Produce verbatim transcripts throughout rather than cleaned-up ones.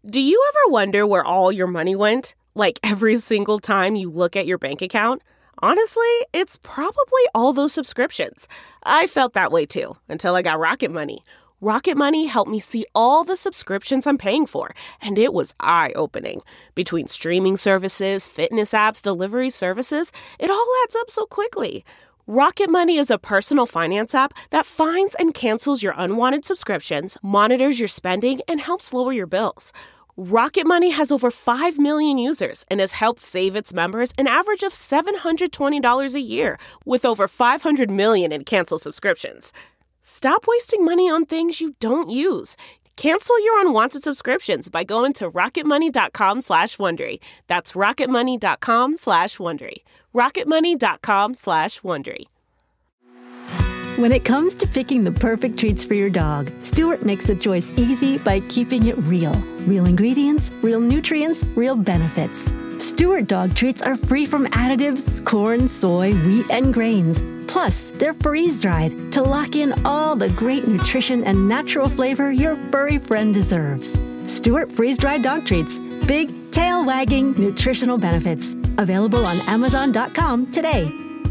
Do you ever wonder where all your money went? Like every single time you look at your bank account? Honestly, it's probably all those subscriptions. I felt that way too, until I got Rocket Money. Rocket Money helped me see all the subscriptions I'm paying for, and it was eye-opening. Between streaming services, fitness apps, delivery services, it all adds up so quickly. Rocket Money is a personal finance app that finds and cancels your unwanted subscriptions, monitors your spending, and helps lower your bills. Rocket Money has over five million users and has helped save its members an average of seven hundred twenty dollars a year, with over five hundred million in canceled subscriptions. Stop wasting money on things you don't use. Cancel your unwanted subscriptions by going to rocketmoney.com slash Wondery. That's rocketmoney.com slash Wondery. rocketmoney.com slash Wondery. When it comes to picking the perfect treats for your dog, Stewart makes the choice easy by keeping it real. Real ingredients, real nutrients, real benefits. Stewart dog treats are free from additives, corn, soy, wheat, and grains. Plus, they're freeze-dried to lock in all the great nutrition and natural flavor your furry friend deserves. Stewart freeze-dried dog treats. Big, tail-wagging nutritional benefits. Available on amazon dot com today.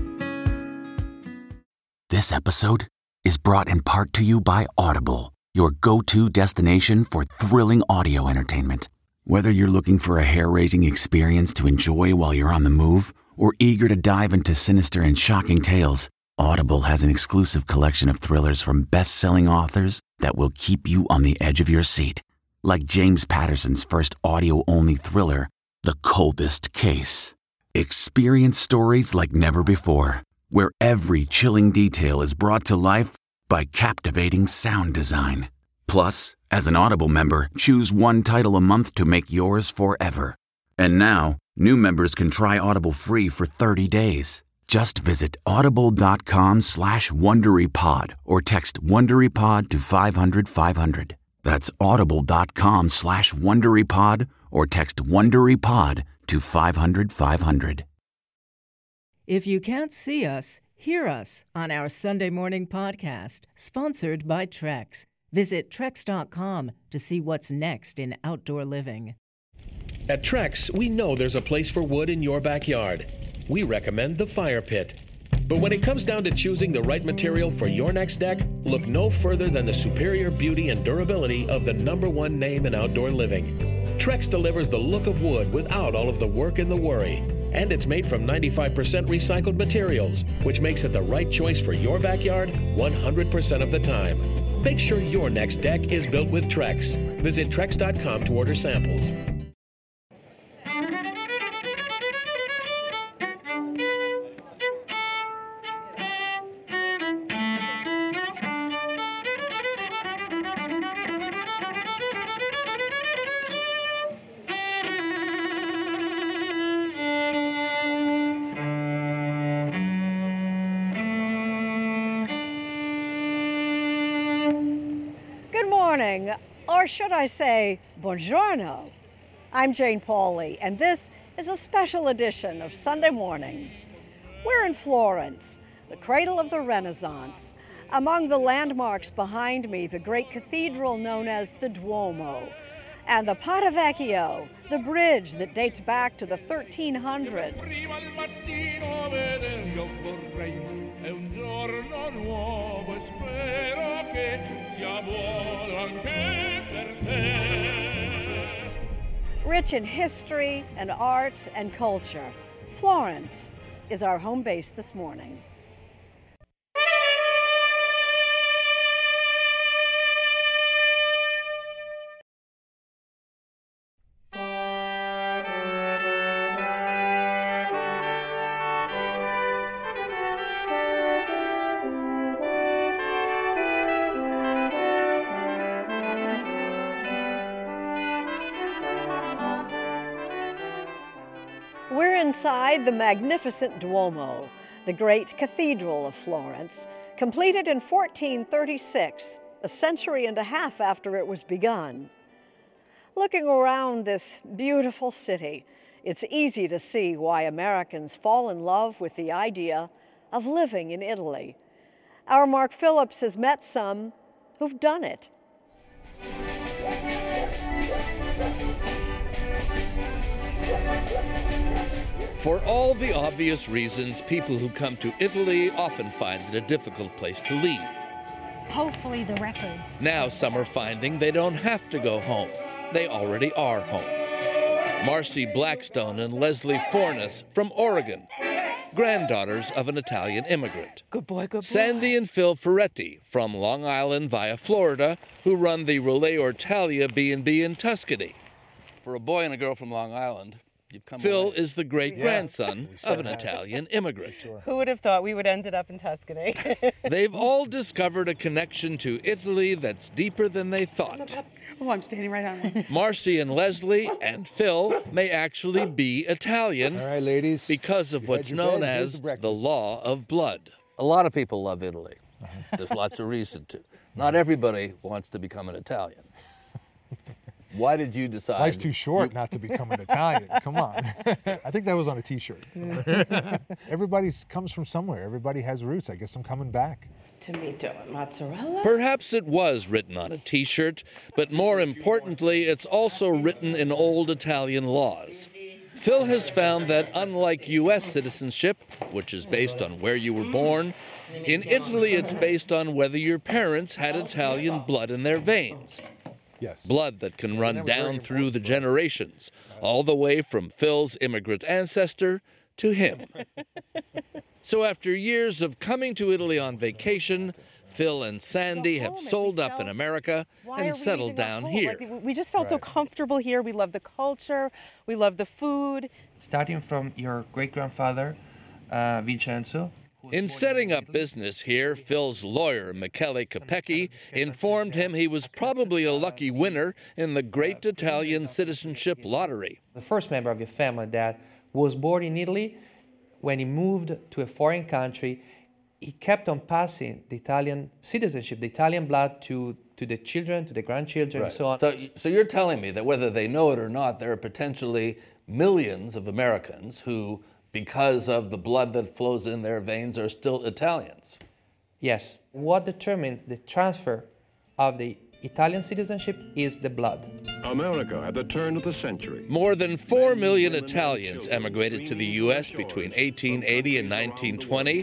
This episode is brought in part to you by Audible, your go-to destination for thrilling audio entertainment. Whether you're looking for a hair-raising experience to enjoy while you're on the move or eager to dive into sinister and shocking tales, Audible has an exclusive collection of thrillers from best-selling authors that will keep you on the edge of your seat. Like James Patterson's first audio-only thriller, The Coldest Case. Experience stories like never before, where every chilling detail is brought to life by captivating sound design. Plus, as an Audible member, choose one title a month to make yours forever. And now, new members can try Audible free for thirty days. Just visit audible.com slash WonderyPod or text WonderyPod to five hundred five hundred. That's audible.com slash WonderyPod or text WonderyPod to five hundred five hundred. If you can't see us, hear us on our Sunday morning podcast, sponsored by Trex. Visit Trex dot com to see what's next in outdoor living. At Trex, we know there's a place for wood in your backyard. We recommend the fire pit. But when it comes down to choosing the right material for your next deck, look no further than the superior beauty and durability of the number one name in outdoor living. Trex delivers the look of wood without all of the work and the worry. And it's made from ninety-five percent recycled materials, which makes it the right choice for your backyard one hundred percent of the time. Make sure your next deck is built with Trex. Visit Trex dot com to order samples. Or should I say, buongiorno. I'm Jane Pauley, and this is a special edition of Sunday Morning. We're in Florence, the cradle of the Renaissance. Among the landmarks behind me, the great cathedral known as the Duomo, and the Ponte Vecchio, the bridge that dates back to the thirteen hundreds. Rich in history and art and culture, Florence is our home base this morning. We're inside the magnificent Duomo, the great cathedral of Florence, completed in fourteen thirty-six, a century and a half after it was begun. Looking around this beautiful city, it's easy to see why Americans fall in love with the idea of living in Italy. Our Mark Phillips has met some who've done it. For all the obvious reasons, people who come to Italy often find it a difficult place to leave. Hopefully the records. Now some are finding they don't have to go home. They already are home. Marcy Blackstone and Leslie Fornes from Oregon, granddaughters of an Italian immigrant. Good boy, good boy. Sandy and Phil Ferretti from Long Island via Florida, who run the Relay Ortalia B and B in Tuscany. For a boy and a girl from Long Island, you've come Phil away. is the great-grandson yeah, of an Italian immigrant. Sure. Who would have thought we would end up in Tuscany? They've all discovered a connection to Italy that's deeper than they thought. Oh, I'm standing right on it. Marcy and Leslie and Phil may actually be Italian. All right, ladies. Because of what's known bed, as the, the law of blood. A lot of people love Italy. There's lots of reason to. Not everybody wants to become an Italian. Why did you decide? Life's too short you... not to become an Italian. Come on. I think that was on a T-shirt. Everybody comes from somewhere. Everybody has roots. I guess I'm coming back. Tomato and mozzarella. Perhaps it was written on a T-shirt, but more importantly, it's also written in old Italian laws. Phil has found that unlike U S citizenship, which is based on where you were born, in Italy it's based on whether your parents had Italian blood in their veins. Yes. Blood that can run down through the generations, all the way from Phil's immigrant ancestor to him. So after years of coming to Italy on vacation, Phil and Sandy have sold up in America and settled down here. Like, we just felt so comfortable here. We love the culture. We love the food. Starting from your great-grandfather, uh, Vincenzo. In setting up business here, Phil's lawyer, Michele Capecchi, informed him he was probably a lucky winner in the Great Italian Citizenship Lottery. The first member of your family that was born in Italy, when he moved to a foreign country, he kept on passing the Italian citizenship, the Italian blood to, to the children, to the grandchildren, right. and so on. So, so you're telling me that whether they know it or not, there are potentially millions of Americans who, because of the blood that flows in their veins, are still Italians. Yes. What determines the transfer of the Italian citizenship is the blood. America at the turn of the century. More than four million Italians emigrated to the U S between eighteen eighty and nineteen twenty.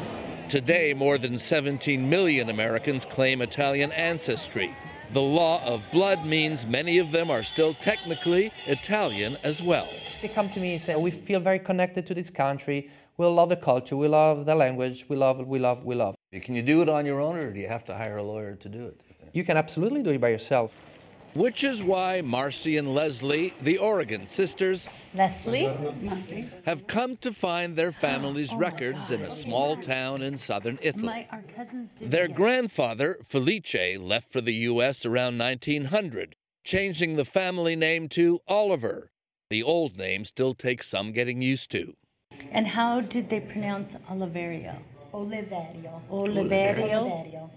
Today, more than seventeen million Americans claim Italian ancestry. The law of blood means many of them are still technically Italian as well. They come to me and say, we feel very connected to this country. We love the culture. We love the language. We love, we love, we love. Can you do it on your own, or do you have to hire a lawyer to do it? You can absolutely do it by yourself. Which is why Marcy and Leslie, the Oregon sisters, Leslie, have come to find their family's oh records in a small town in southern Italy. My, our cousins did their that. grandfather, Felice, left for the U S around nineteen hundred, changing the family name to Oliver. The old name still takes some getting used to. And how did they pronounce Oliverio? Oliverio. Oliverio.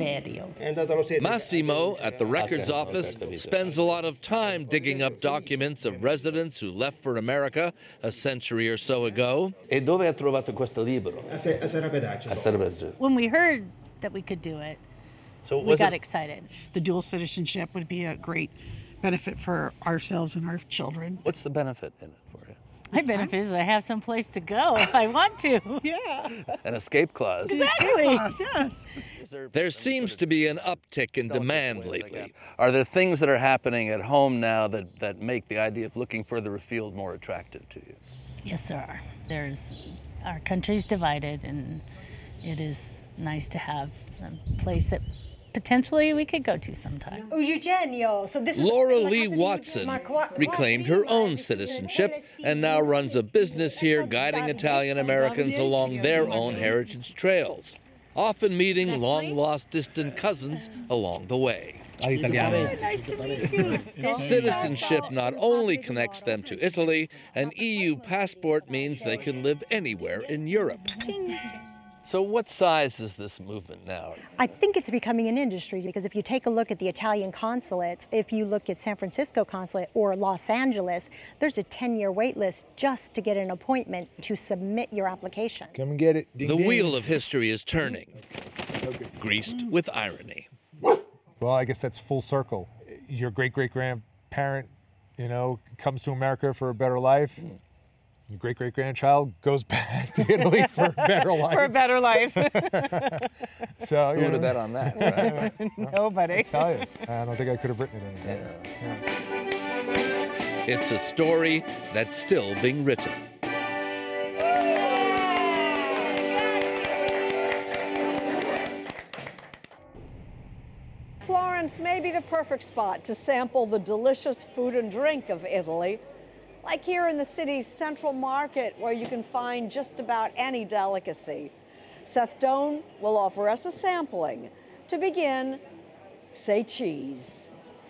Oliverio. Massimo, at the records office, spends a lot of time digging up documents of residents who left for America a century or so ago. E dove ha trovato questo libro? A Serapedaggio. When we heard that we could do it, so we was got it... excited. The dual citizenship would be a great benefit for ourselves and our children. What's the benefit in it for you? My benefit is I have some place to go if I want to. Yeah. An escape clause. Exactly. Yes. There seems to be an uptick in demand lately. Are there things that are happening at home now that, that make the idea of looking further afield more attractive to you? Yes, there are. There's, our country's divided, and it is nice to have a place that potentially we could go to sometime. Oh, Eugenio. So this is Laura Lee Watson reclaimed her own citizenship and now runs a business here guiding Italian Americans along their own heritage trails, often meeting long-lost distant cousins along the way. Oh, nice to meet you. Citizenship not only connects them to Italy, an E U passport means they can live anywhere in Europe. So what size is this movement now? I think it's becoming an industry, because if you take a look at the Italian consulates, if you look at San Francisco consulate or Los Angeles, there's a ten-year wait list just to get an appointment to submit your application. Come and get it. Ding, the ding. Wheel of history is turning, okay. Greased with irony. Well, I guess that's full circle. Your great-great-grandparent, you know, comes to America for a better life. Your great-great-grandchild goes back to Italy for a better life. For a better life. So, Who you would have know, bet on that, right? Nobody. I tell you, I don't think I could have written it any better. Yeah. It's a story that's still being written. Florence may be the perfect spot to sample the delicious food and drink of Italy, like here in the city's central market, where you can find just about any delicacy. Seth Doan will offer us a sampling. To begin, say cheese.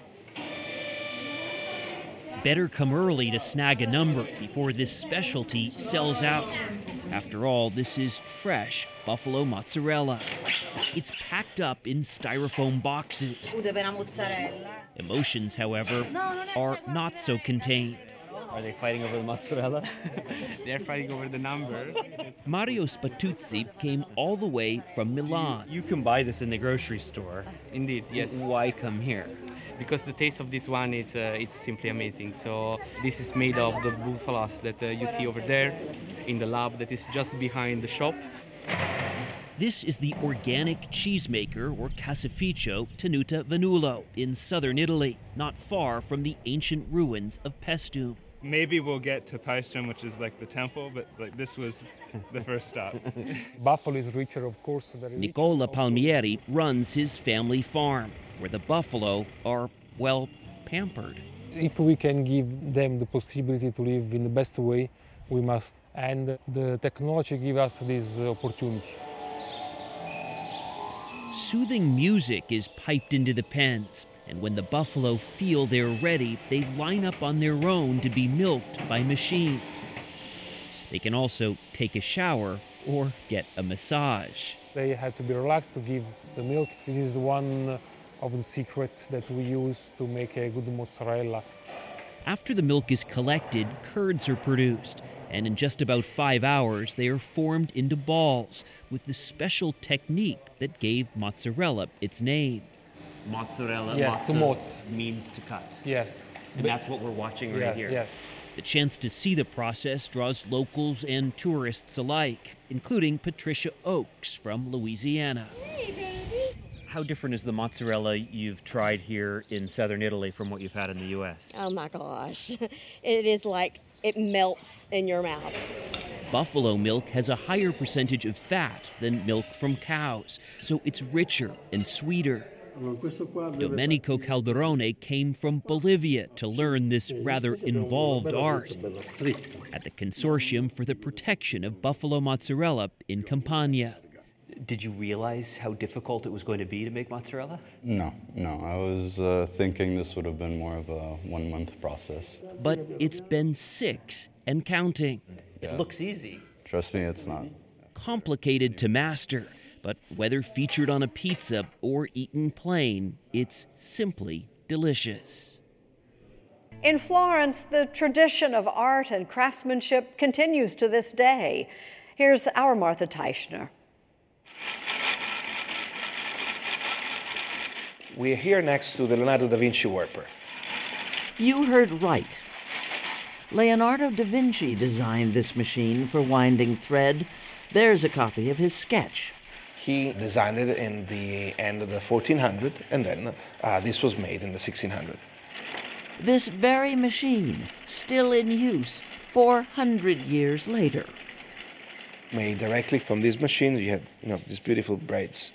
Better come early to snag a number before this specialty sells out. After all, this is fresh buffalo mozzarella. It's packed up in styrofoam boxes. Emotions, however, are not so contained. Are they fighting over the mozzarella? They're fighting over the number. Mario Spatuzzi came all the way from Milan. You can buy this in the grocery store. Indeed, yes. Why come here? Because the taste of this one is uh, it's simply amazing. So this is made of the buffalos that uh, you see over there in the lab that is just behind the shop. This is the organic cheesemaker, or caseificio, Tenuta Vannulo in southern Italy, not far from the ancient ruins of Paestum. Maybe we'll get to Paestum, which is like the temple, but like this was the first stop. Buffalo is richer, of course. Very Nicola Palmieri runs his family farm, where the buffalo are, well, pampered. If we can give them the possibility to live in the best way, we must. And the technology gives us this opportunity. Soothing music is piped into the pens, and when the buffalo feel they're ready, they line up on their own to be milked by machines. They can also take a shower or get a massage. They have to be relaxed to give the milk. This is one of the secrets that we use to make a good mozzarella. After the milk is collected, curds are produced, and in just about five hours they are formed into balls with the special technique that gave mozzarella its name. Mozzarella, yes, mozza means to cut. Yes. And that's what we're watching right yes, here. Yes. The chance to see the process draws locals and tourists alike, including Patricia Oakes from Louisiana. Hey, baby. How different is the mozzarella you've tried here in southern Italy from what you've had in the U S? Oh my gosh. It is like it melts in your mouth. Buffalo milk has a higher percentage of fat than milk from cows, so it's richer and sweeter. Domenico Calderone came from Bolivia to learn this rather involved art at the Consortium for the Protection of Buffalo Mozzarella in Campania. Did you realize how difficult it was going to be to make mozzarella? No, no. I was uh, thinking this would have been more of a one-month process. But it's been six and counting. It Yeah. looks easy. Trust me, it's not. Complicated to master, but whether featured on a pizza or eaten plain, it's simply delicious. In Florence, the tradition of art and craftsmanship continues to this day. Here's our Martha Teichner. We are here next to the Leonardo da Vinci Warper. You heard right. Leonardo da Vinci designed this machine for winding thread. There's a copy of his sketch. He designed it in the end of the fourteen hundred, and then uh, this was made in the sixteen hundred. This very machine, still in use four hundred years later. Made directly from these machines, you have you know these beautiful braids.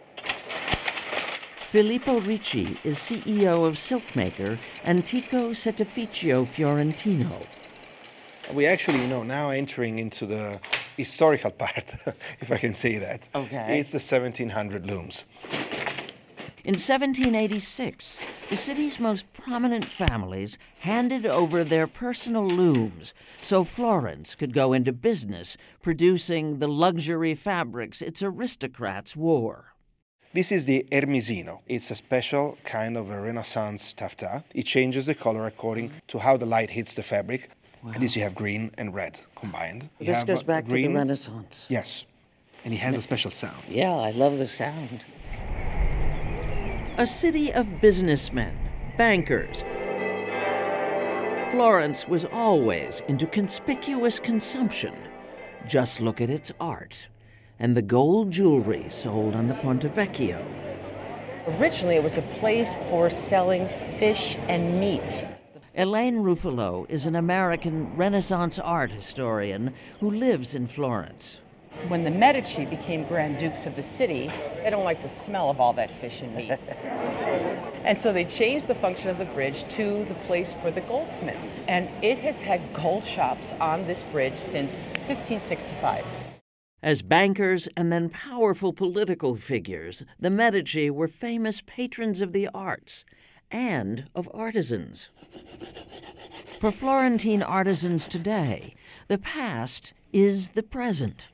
Filippo Ricci is C E O of silkmaker Antico Settificio Fiorentino. We actually, you know, now entering into the historical part, if I can say that. Okay. It's the seventeen hundred looms. In seventeen eighty-six, the city's most prominent families handed over their personal looms so Florence could go into business producing the luxury fabrics its aristocrats wore. This is the Ermisino. It's a special kind of a Renaissance taffeta. It changes the color according to how the light hits the fabric. Wow. And this you have green and red combined. You This have goes back green, to the Renaissance. Yes. And it has a special sound. Yeah, I love the sound. A city of businessmen, bankers, Florence was always into conspicuous consumption. Just look at its art and the gold jewelry sold on the Ponte Vecchio. Originally, it was a place for selling fish and meat. Elaine Ruffalo is an American Renaissance art historian who lives in Florence. When the Medici became Grand Dukes of the city, they don't like the smell of all that fish and meat. And so they changed the function of the bridge to the place for the goldsmiths. And it has had gold shops on this bridge since fifteen sixty-five. As bankers and then powerful political figures, the Medici were famous patrons of the arts and of artisans. For Florentine artisans today, the past is the present.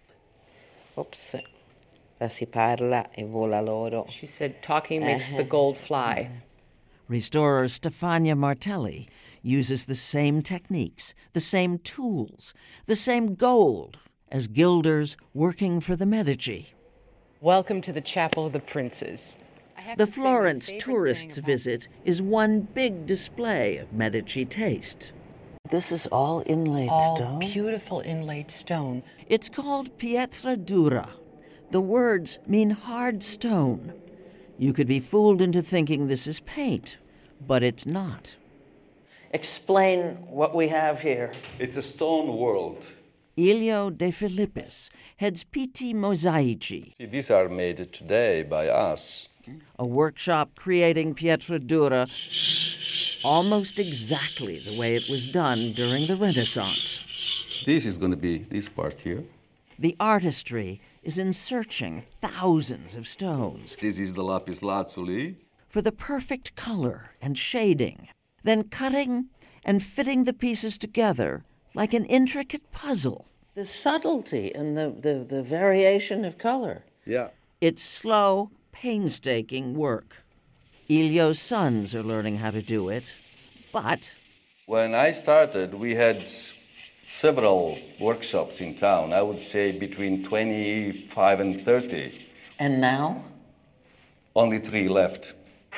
Ops, la si parla e vola l'oro. She said, talking makes the gold fly. Restorer Stefania Martelli uses the same techniques, the same tools, the same gold as gilders working for the Medici. Welcome to the Chapel of the Princes. The Florence tourists visit is one big display of Medici taste. This is all inlaid all stone? Beautiful inlaid stone. It's called pietra dura. The words mean hard stone. You could be fooled into thinking this is paint, but it's not. Explain what we have here. It's a stone world. Elio De Filippis heads P T Mosaici. See, these are made today by us. A workshop creating pietra dura almost exactly the way it was done during the Renaissance. This is going to be this part here. The artistry is in searching thousands of stones. This is the lapis lazuli. For the perfect color and shading, then cutting and fitting the pieces together like an intricate puzzle. The subtlety and the, the, the variation of color. Yeah. It's slow, painstaking work. Elio's sons are learning how to do it, but... When I started, we had several workshops in town, I would say between twenty-five and thirty. And now? Only three left.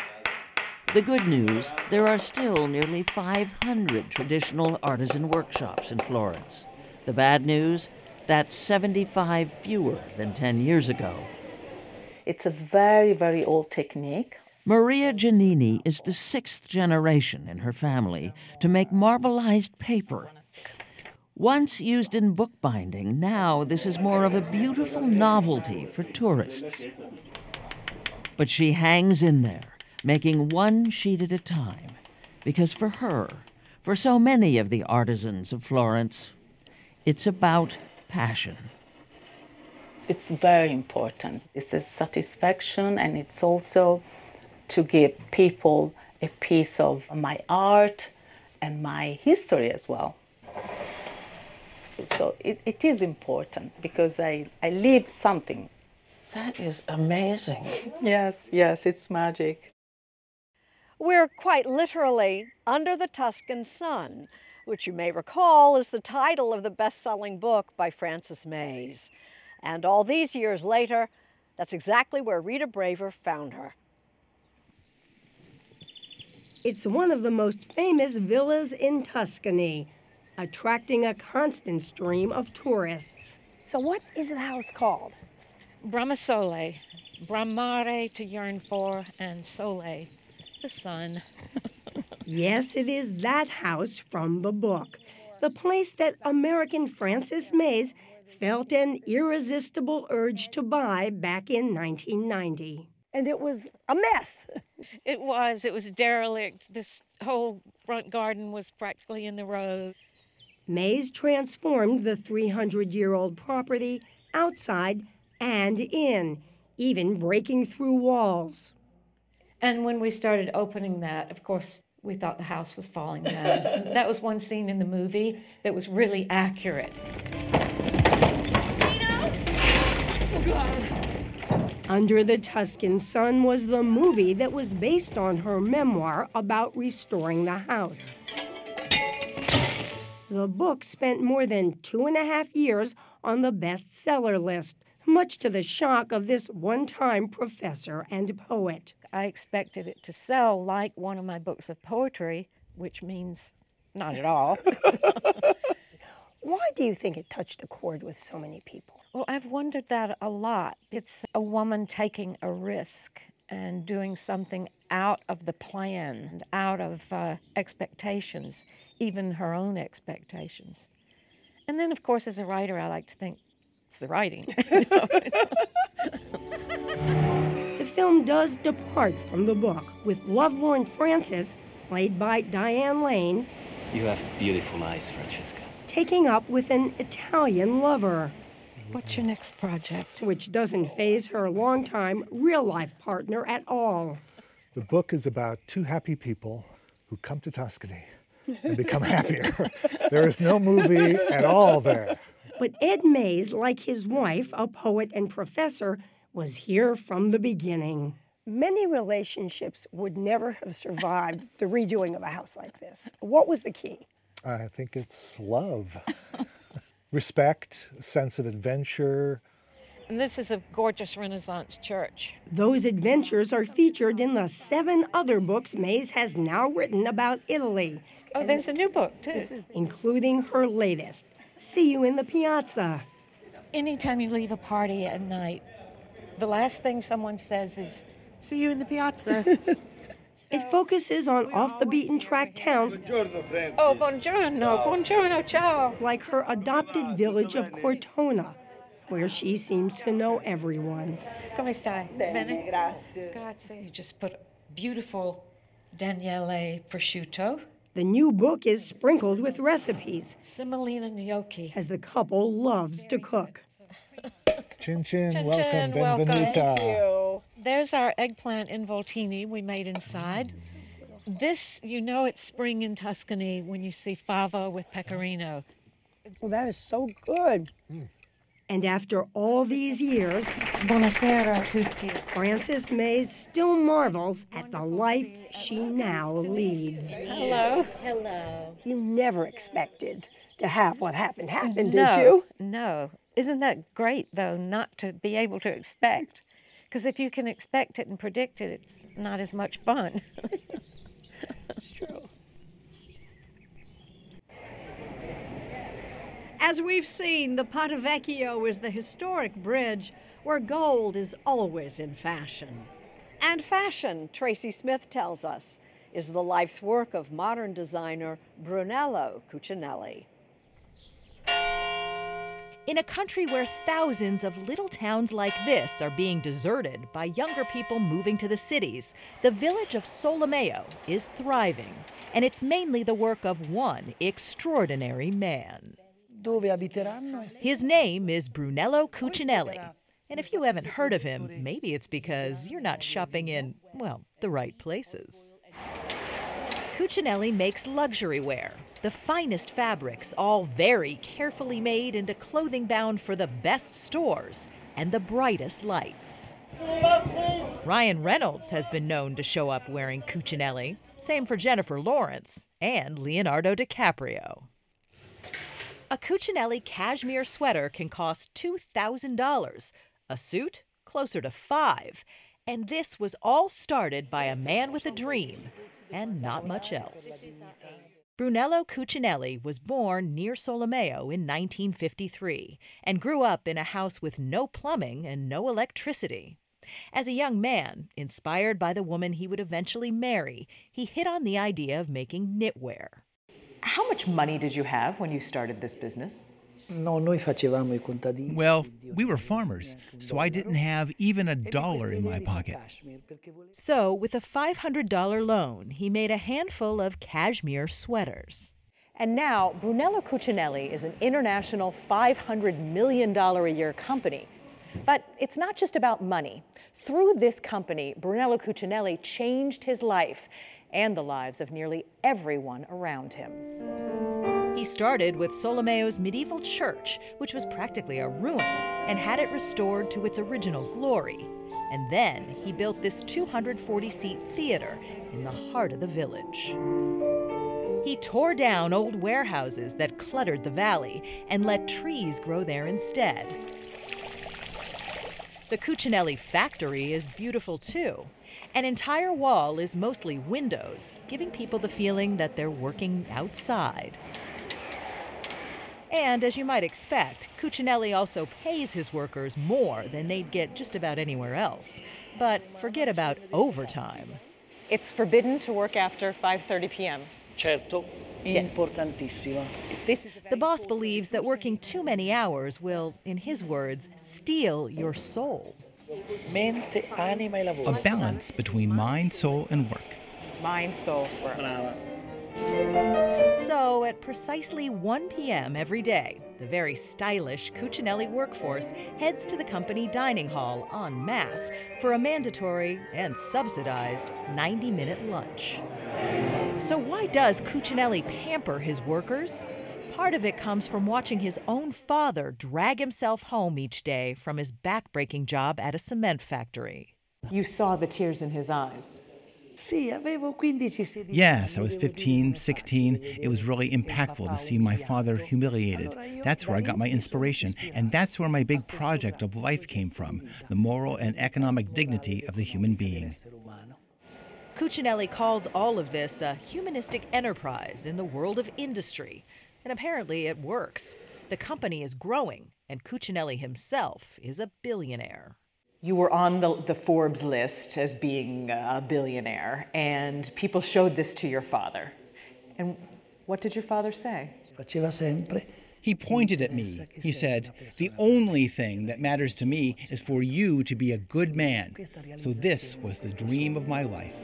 The good news, there are still nearly five hundred traditional artisan workshops in Florence. The bad news, that's seventy-five fewer than ten years ago. It's a very, very old technique. Maria Giannini is the sixth generation in her family to make marbleized paper. Once used in bookbinding, now this is more of a beautiful novelty for tourists. But she hangs in there, making one sheet at a time, because for her, for so many of the artisans of Florence, it's about passion. It's very important. It's a satisfaction, and it's also to give people a piece of my art and my history as well. So it, it is important because I, I live something. That is amazing. Yes, yes, it's magic. We're quite literally under the Tuscan sun, which you may recall is the title of the best-selling book by Frances Mays. And all these years later, that's exactly where Rita Braver found her. It's one of the most famous villas in Tuscany, attracting a constant stream of tourists. So what is the house called? Bramasole. Bramare, to yearn for, and sole, the sun. Yes, it is that house from the book. The place that American Frances Mays felt an irresistible urge to buy back in nineteen ninety. And it was a mess. It was. It was derelict. This whole front garden was practically in the road. Mays transformed the three hundred year old property outside and in, even breaking through walls. And when we started opening that, of course, we thought the house was falling down. That was one scene in the movie that was really accurate. Oh, God. Under the Tuscan Sun was the movie that was based on her memoir about restoring the house. The book spent more than two and a half years on the bestseller list, much to the shock of this one-time professor and poet. I expected it to sell like one of my books of poetry, which means not at all. Why do you think it touched a chord with so many people? Well, I've wondered that a lot. It's a woman taking a risk and doing something out of the plan, and out of uh, expectations, even her own expectations. And then, of course, as a writer, I like to think it's the writing. The film does depart from the book, with lovelorn Frances, played by Diane Lane, You have beautiful eyes, Francesca. taking up with an Italian lover. What's your next project? Which doesn't faze her longtime real-life partner at all. The book is about two happy people who come to Tuscany and become happier. There is no movie at all there. But Ed Mays, like his wife, a poet and professor, was here from the beginning. Many relationships would never have survived the redoing of a house like this. What was the key? I think it's love. Respect, a sense of adventure. And this is a gorgeous Renaissance church. Those adventures are featured in the seven other books Mays has now written about Italy. Oh, there's a new book, too. Including her latest, See You in the Piazza. Anytime you leave a party at night, the last thing someone says is, see you in the piazza. It focuses on off-the-beaten-track towns. Oh, buongiorno, buongiorno, ciao. Like her adopted village of Cortona, where she seems to know everyone. Come stai? Bene, grazie. Grazie. You just put beautiful Daniele prosciutto. The new book is sprinkled with recipes. Semolina gnocchi. As the couple loves to cook. Chin Chin, Chin welcome, chin, benvenuta. Thank you. There's our eggplant involtini we made inside. This, you know it's spring in Tuscany when you see fava with pecorino. Well, that is so good. Mm. And after all these years, Buonasera a tutti. Frances Mays still marvels at the life she now leads. Hello. Hello. You never expected to have what happened happen, no, did you? No. Isn't that great, though, not to be able to expect? Because if you can expect it and predict it, it's not as much fun. It's true. As we've seen, the Ponte Vecchio is the historic bridge where gold is always in fashion. And fashion, Tracy Smith tells us, is the life's work of modern designer Brunello Cucinelli. In a country where thousands of little towns like this are being deserted by younger people moving to the cities, the village of Solomeo is thriving, and it's mainly the work of one extraordinary man. His name is Brunello Cucinelli, and if you haven't heard of him, maybe it's because you're not shopping in, well, the right places. Cucinelli makes luxury wear, the finest fabrics, all very carefully made into clothing bound for the best stores and the brightest lights. Ryan Reynolds has been known to show up wearing Cucinelli, same for Jennifer Lawrence and Leonardo DiCaprio. A Cucinelli cashmere sweater can cost two thousand dollars, a suit closer to five, and this was all started by a man with a dream and not much else. Brunello Cucinelli was born near Solomeo in nineteen fifty-three and grew up in a house with no plumbing and no electricity. As a young man, inspired by the woman he would eventually marry, he hit on the idea of making knitwear. How much money did you have when you started this business? Well, we were farmers, so I didn't have even a dollar in my pocket. So, with a five hundred dollars loan, he made a handful of cashmere sweaters. And now, Brunello Cucinelli is an international five hundred million dollars a year company. But it's not just about money. Through this company, Brunello Cucinelli changed his life and the lives of nearly everyone around him. He started with Solomeo's medieval church, which was practically a ruin, and had it restored to its original glory. And then he built this two hundred forty seat theater in the heart of the village. He tore down old warehouses that cluttered the valley and let trees grow there instead. The Cucinelli factory is beautiful too. An entire wall is mostly windows, giving people the feeling that they're working outside. And as you might expect, Cucinelli also pays his workers more than they'd get just about anywhere else. But forget about overtime. It's forbidden to work after five thirty p.m. Certo, importantissimo. The boss believes that working too many hours will, in his words, steal your soul. Mente, anima e lavoro. A balance between mind, soul, and work. Mind, soul, work. So, at precisely one p.m. every day, the very stylish Cucinelli workforce heads to the company dining hall en masse for a mandatory and subsidized ninety-minute lunch. So why does Cucinelli pamper his workers? Part of it comes from watching his own father drag himself home each day from his back-breaking job at a cement factory. You saw the tears in his eyes. Yes, I was fifteen, sixteen. It was really impactful to see my father humiliated. That's where I got my inspiration, and that's where my big project of life came from, the moral and economic dignity of the human being. Cucinelli calls all of this a humanistic enterprise in the world of industry, and apparently it works. The company is growing, and Cucinelli himself is a billionaire. You were on the, the Forbes list as being a billionaire, and people showed this to your father. And what did your father say? Faceva sempre. He pointed at me. He said, "The only thing that matters to me is for you to be a good man." So this was the dream of my life.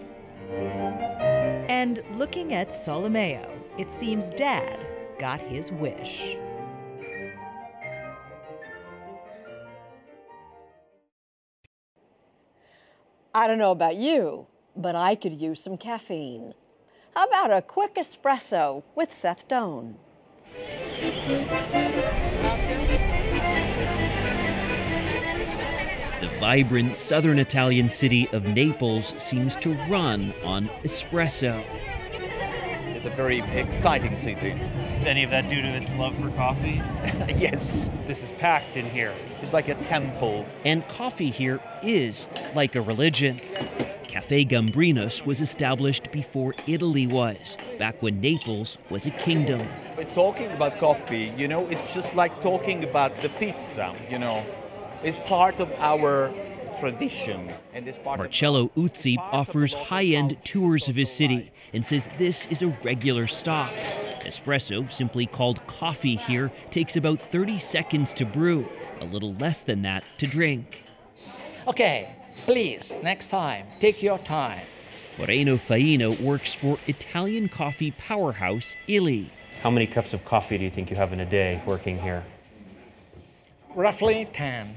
And looking at Solomeo, it seems Dad got his wish. I don't know about you, but I could use some caffeine. How about a quick espresso with Seth Doane? The vibrant southern Italian city of Naples seems to run on espresso. It's a very exciting city. Is any of that due to its love for coffee? Yes. This is packed in here. It's like a temple. And coffee here is like a religion. Caffè Gambrinus was established before Italy was, back when Naples was a kingdom. We're talking about coffee, you know, it's just like talking about the pizza, you know. It's part of our tradition. And it's part Marcello Uzzi offers high-end tours of his city and says this is a regular stop. Espresso, simply called coffee here, takes about thirty seconds to brew, a little less than that to drink. Okay, please, next time, take your time. Moreno Faino works for Italian coffee powerhouse Illy. How many cups of coffee do you think you have in a day working here? Roughly ten.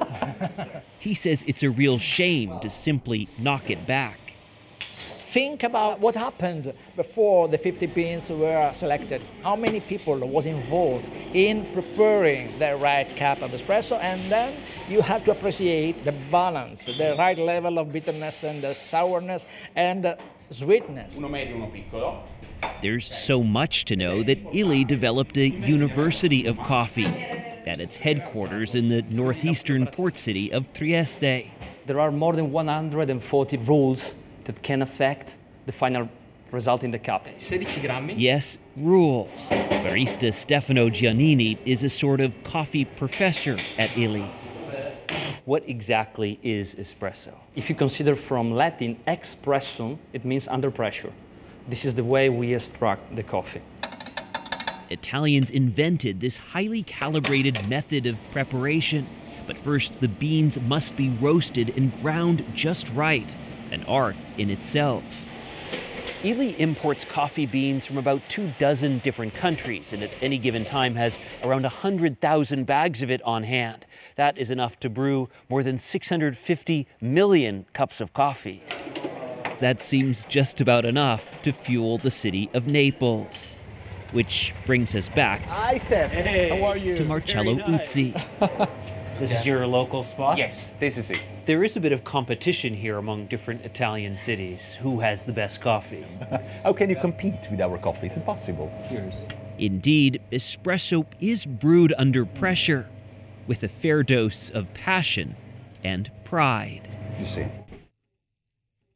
He says it's a real shame to simply knock it back. Think about what happened before the fifty beans were selected. How many people was involved in preparing the right cup of espresso, and then you have to appreciate the balance, the right level of bitterness and the sourness and the sweetness. Uno medio, uno piccolo. There's so much to know that Illy developed a university of coffee at its headquarters in the northeastern port city of Trieste. There are more than one hundred forty rules that can affect the final result in the cup. Yes, rules. Barista Stefano Giannini is a sort of coffee professor at Illy. What exactly is espresso? If you consider from Latin expressum, it means under pressure. This is the way we extract the coffee. Italians invented this highly calibrated method of preparation. But first, the beans must be roasted and ground just right, an art in itself. Illy imports coffee beans from about two dozen different countries, and at any given time has around one hundred thousand bags of it on hand. That is enough to brew more than six hundred fifty million cups of coffee. That seems just about enough to fuel the city of Naples. Which brings us back Hi, Seth. Hey. How are you? to Marcello nice. Uzzi. This is your local spot? Yes, this is it. There is a bit of competition here among different Italian cities. Who has the best coffee? How can you compete with our coffee? It's impossible. Cheers. Indeed, espresso is brewed under pressure, with a fair dose of passion and pride. You see.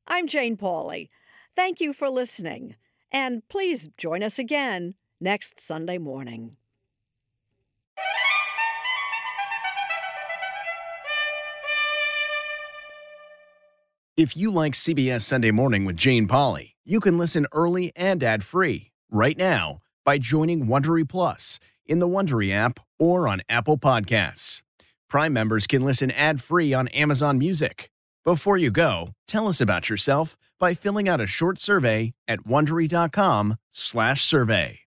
I'm Jane Pauley. Thank you for listening, and please join us again next Sunday morning. If you like C B S Sunday Morning with Jane Pauley, you can listen early and ad-free right now by joining Wondery Plus in the Wondery app or on Apple Podcasts. Prime members can listen ad-free on Amazon Music. Before you go, tell us about yourself by filling out a short survey at Wondery dot com slash survey.